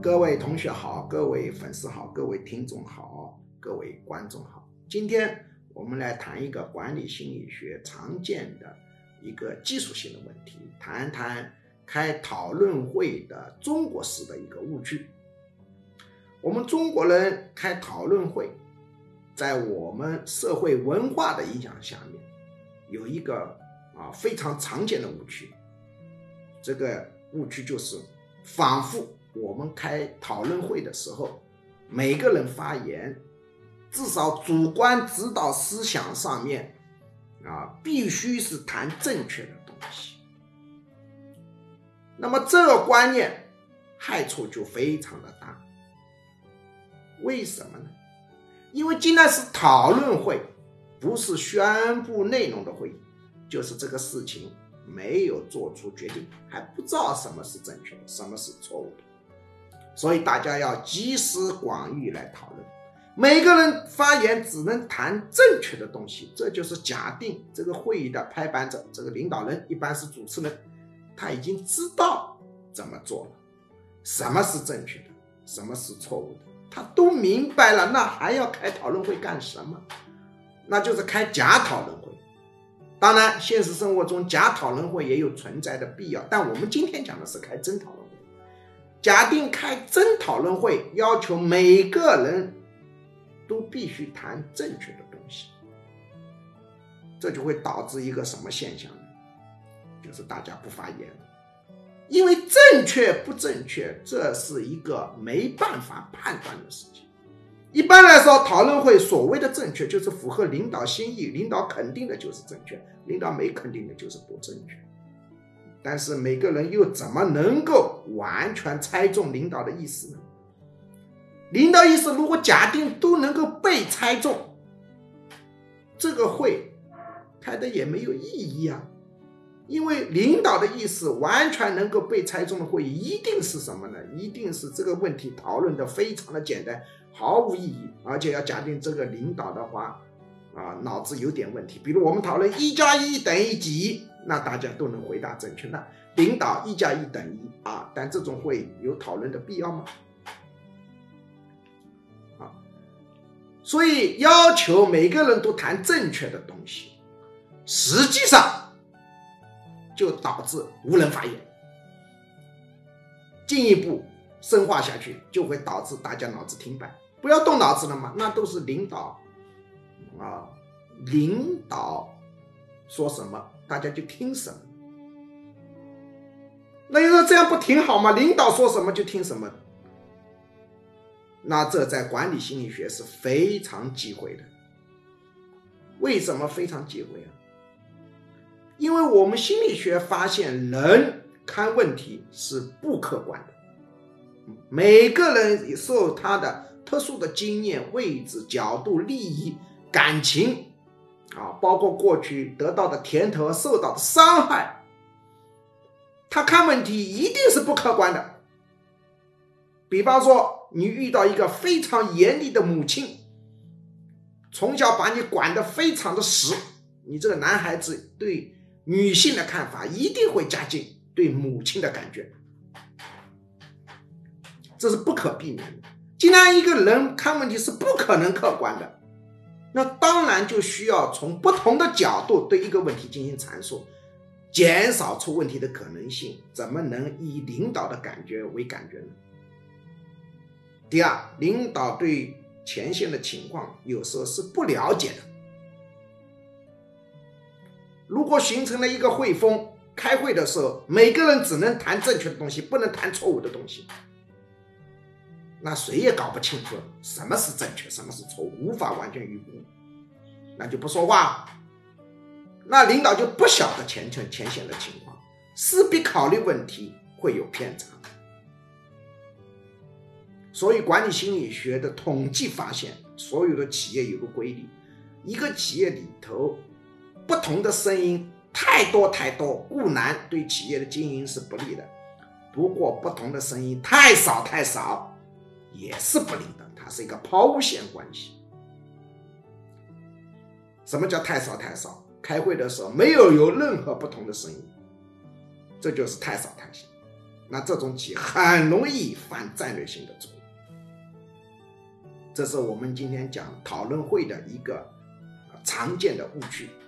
各位同学好，各位粉丝好，各位听众好，各位观众好。今天我们来谈一个管理心理学常见的一个技术性的问题，谈谈开讨论会的中国式的一个误区。我们中国人开讨论会，在我们社会文化的影响下面，有一个非常常见的误区。这个误区就是仿佛我们开讨论会的时候，每个人发言至少主观指导思想上面必须是谈正确的东西。那么这个观念害处就非常的大。为什么呢？因为既然是讨论会，不是宣布内容的会议，就是这个事情没有做出决定，还不知道什么是正确的，什么是错误的。所以大家要集思广益来讨论，每个人发言只能谈正确的东西，这就是假定这个会议的拍板者，这个领导人一般是主持人，他已经知道怎么做了，什么是正确的，什么是错误的，他都明白了，那还要开讨论会干什么？那就是开假讨论会。当然现实生活中假讨论会也有存在的必要，但我们今天讲的是开真讨论会。假定开真讨论会，要求每个人都必须谈正确的东西，这就会导致一个什么现象呢？就是大家不发言，因为正确不正确，这是一个没办法判断的事情。一般来说，讨论会所谓的正确，就是符合领导心意，领导肯定的就是正确，领导没肯定的就是不正确。但是每个人又怎么能够完全猜中领导的意思呢？领导意思如果假定都能够被猜中，这个会开的也没有意义啊。因为领导的意思完全能够被猜中的会议，一定是什么呢？一定是这个问题讨论的非常的简单，毫无意义，而且要假定这个领导的话脑子有点问题。比如我们讨论1+1等于几，那大家都能回答正确，那领导1+1等于但这种会有讨论的必要吗？所以要求每个人都谈正确的东西，实际上就导致无人发言，进一步深化下去就会导致大家脑子停摆，不要动脑子了嘛，那都是领导领导说什么大家就听什么。那你说这样不挺好吗？领导说什么就听什么，那这在管理心理学是非常忌讳的。为什么非常忌讳？因为我们心理学发现人看问题是不客观的，每个人受他的特殊的经验、位置、角度、利益、感情包括过去得到的甜头、受到的伤害，他看问题一定是不客观的。比方说你遇到一个非常严厉的母亲，从小把你管得非常的死，你这个男孩子对女性的看法一定会加进对母亲的感觉，这是不可避免的。既然一个人看问题是不可能客观的，那当然就需要从不同的角度对一个问题进行阐述，减少出问题的可能性。怎么能以领导的感觉为感觉呢？第二，领导对前线的情况有时候是不了解的。如果形成了一个会风，开会的时候每个人只能谈正确的东西，不能谈错误的东西，那谁也搞不清楚什么是正确，什么是错误，无法完全预估，那就不说话，那领导就不晓得前线的情况，势必考虑问题会有偏差。所以管理心理学的统计发现，所有的企业有个规律，一个企业里头不同的声音太多，固然对企业的经营是不利的，不过不同的声音太少也是不利的，它是一个抛线关系。什么叫太少？开会的时候没有任何不同的声音，这就是太少。 那这种企业很容易犯战略性的错误。这是我们今天讲讨论会的一个常见的误区。